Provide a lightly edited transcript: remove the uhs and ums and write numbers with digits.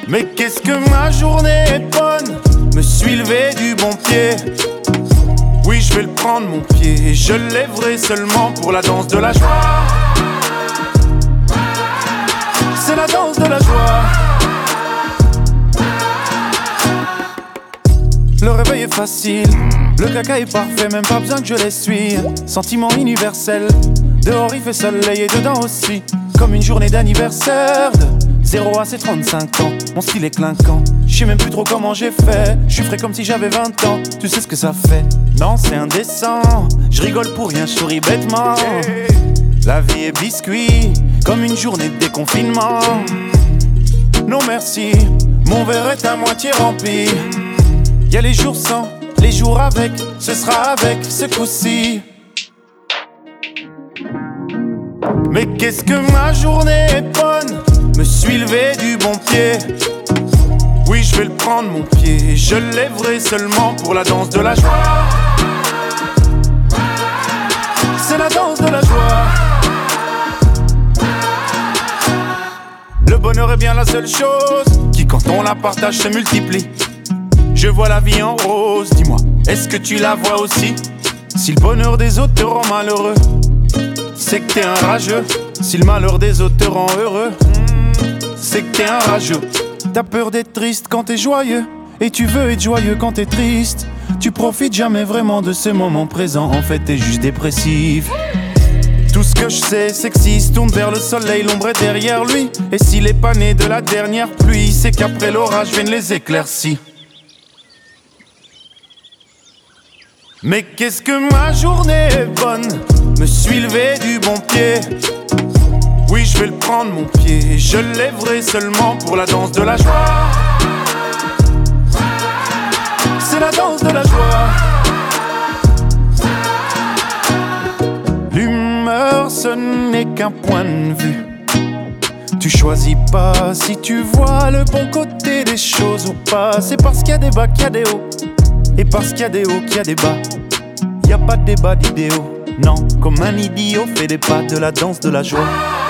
Mais qu'est-ce que ma journée est bonne. Me suis levé du bon pied. Oui, je vais le prendre mon pied et je le lèverai seulement pour la danse de la joie. C'est la danse de la joie. Le réveil est facile, le caca est parfait, même pas besoin que je l'essuie. Sentiment universel, dehors il fait soleil et dedans aussi. Comme une journée d'anniversaire de 0 à ses 35 ans. Mon style est clinquant, je sais même plus trop comment j'ai fait. Je suis frais comme si j'avais 20 ans, tu sais ce que ça fait. Non, c'est indécent, je rigole pour rien, je souris bêtement. La vie est biscuit, comme une journée de déconfinement. Non merci, mon verre est à moitié rempli. Y'a les jours sans, les jours avec, ce sera avec ce coup-ci. Mais qu'est-ce que ma journée est bonne. Me suis levé du bon pied. Oui, je vais le prendre mon pied et je le lèverai seulement pour la danse de la joie. C'est la danse de la joie. Le bonheur est bien la seule chose qui, quand on la partage, se multiplie. Je vois la vie en rose, dis-moi, est-ce que tu la vois aussi? Si le bonheur des autres te rend malheureux, c'est que t'es un rageux. Si le malheur des autres te rend heureux, c'est que t'es un rageux. T'as peur d'être triste quand t'es joyeux, et tu veux être joyeux quand t'es triste. Tu profites jamais vraiment de ce moment présent, en fait t'es juste dépressif. Tout ce que je sais, c'est que s'il se tourne vers le soleil, l'ombre est derrière lui. Et s'il est pas né de la dernière pluie, c'est qu'après l'orage viennent les éclaircies. Mais qu'est-ce que ma journée est bonne. Me suis levé du bon pied. Oui, je vais le prendre mon pied et je le lèverai seulement pour la danse de la joie. C'est la danse de la joie. L'humeur, ce n'est qu'un point de vue. Tu choisis pas si tu vois le bon côté des choses ou pas. C'est parce qu'il y a des bas qu'il y a des hauts. Et parce qu'il y a des hauts qu'il y a des bas. Y a pas de débat d'idéaux. Non, comme un idiot fait des pas de la danse de la joie.